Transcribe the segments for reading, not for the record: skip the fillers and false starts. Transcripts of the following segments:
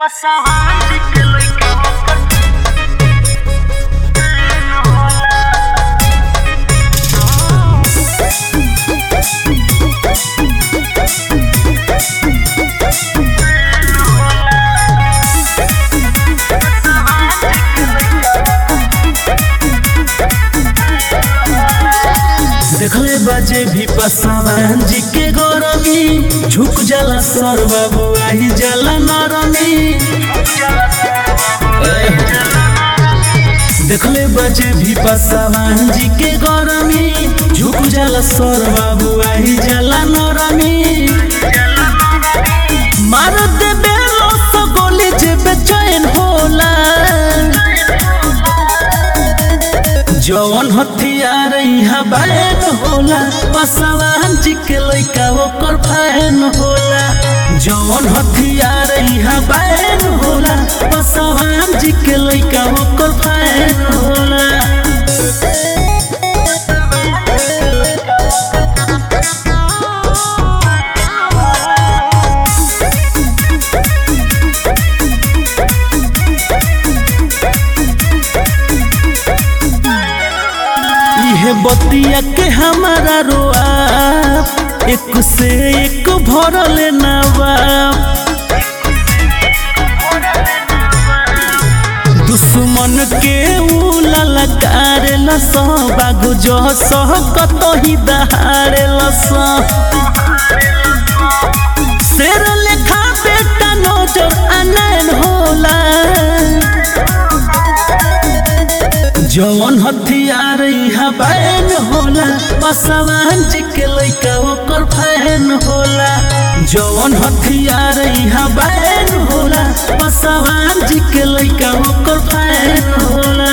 देखले बाजे भी पसावान जी के गौरवी झुक जाला सर बाबू आई जाला नरमी। देखले बाजे भी पसावान जी के गौरवी झुक जाला सर बाबू आई जाला नरमी। मार दे बेलो तो गोली जे बेचैन होला जवन हथियार यहाँ बैन होला पसावान जी के लइका ओकर फैन होला। जवन हथियार यहाँ बैन होला पसावान जी के लइका ओकर फैन होला। बतिया के हमारा रोआ एक से एक भरल नवाब दुश्मन के उला लगारे लस बागु जो सह कतही दहारे लस शेर लेखा बेटा नजर अनैन होला जवन हथियार यहाँ बैन होला पसावान जी के लइका ओकर फैन होला। जवन हथियार यहाँ बैन होला पसावान जी के लइका ओकर फैन होला।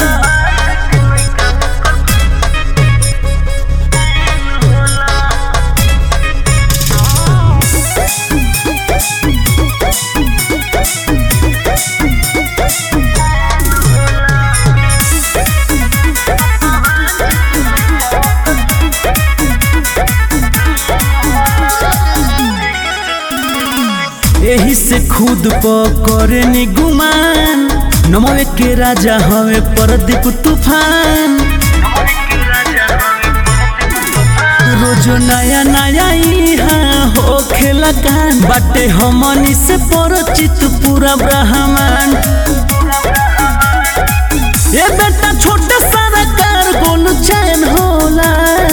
यही से खुद पकड़े नी गुमान नमवे के राजा हवे परदीप तूफान। रोज नया नया यहाँ हो खेला कान बाटे हमनी से परिचित पूरा ब्रह्मांड। ये बेटा छोटे सारा कार गोल चैन होला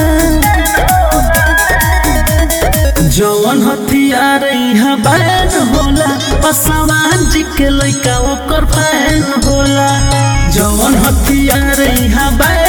जवन हथियार यहाँ बैन होला पसावान जी के लइका ओकर फैन होला। जवन हथियार यहाँ बैन